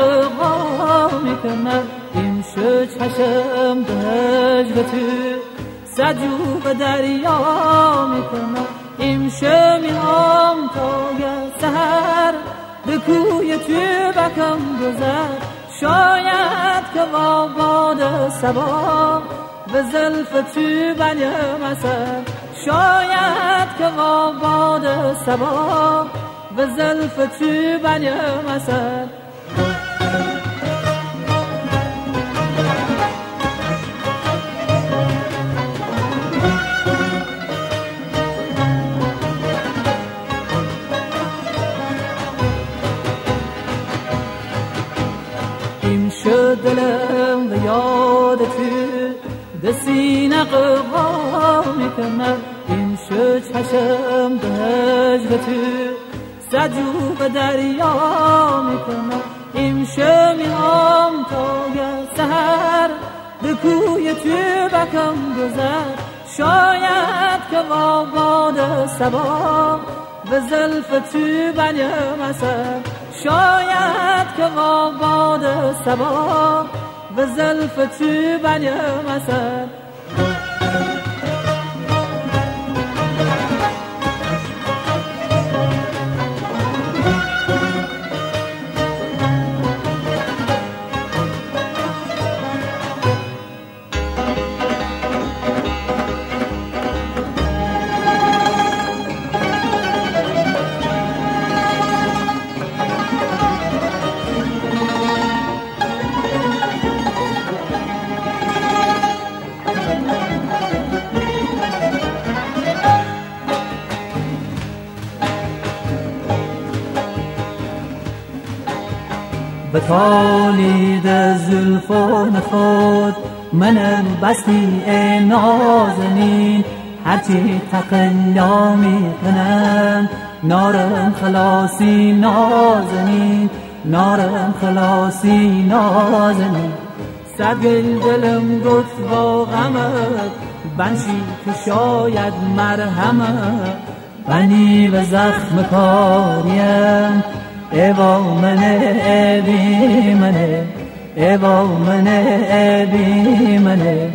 قوا میکنم این شد چشم به هجر تو سجو به دریا میکنم این شمیام تا سحر به کوی تو بکم گذر شاید که با باد سبا به زلف تو بنیم اثر شاید که با باد سبا به زلف تو بنیم اثر این شد دلم به یاد تو به سینه قوا میکنم این شد چشم به هجر تو سجو به دریا میکنم این شمیام تا سحر به کوی تو بکم گذر شاید که با باد سبا به زلف تو بنیم اثر شاید که با باد سبا به زلف تو بنیم اثر به تالید زلفان خود منم بستی ای نازنین هرچی تقلا میکنم نارم خلاصی نازنین نارم خلاصی نازنین صد دلم گفت با غمت بنشی که شاید مرهمت بنی و زخم کاریم ایوا منه ایبی منه ایوا منه ایبی منه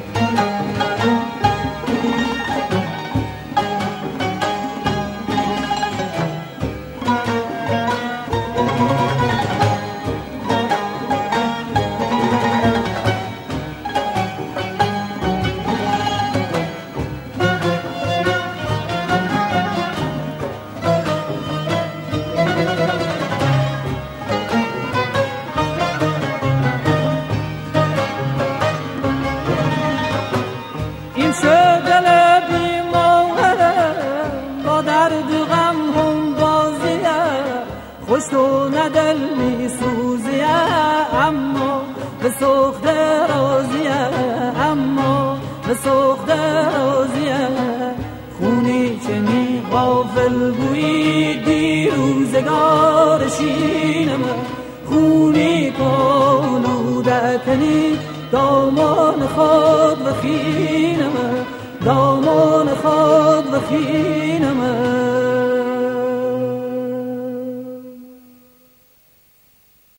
خوش تو ندل می سوزیه اما به سوخت رازیه اما به سوخت رازیه خونی چنی غافل بویی دیروزگار شینم خونی کالوده کنی دامان خود و خینم دامان خود و خینم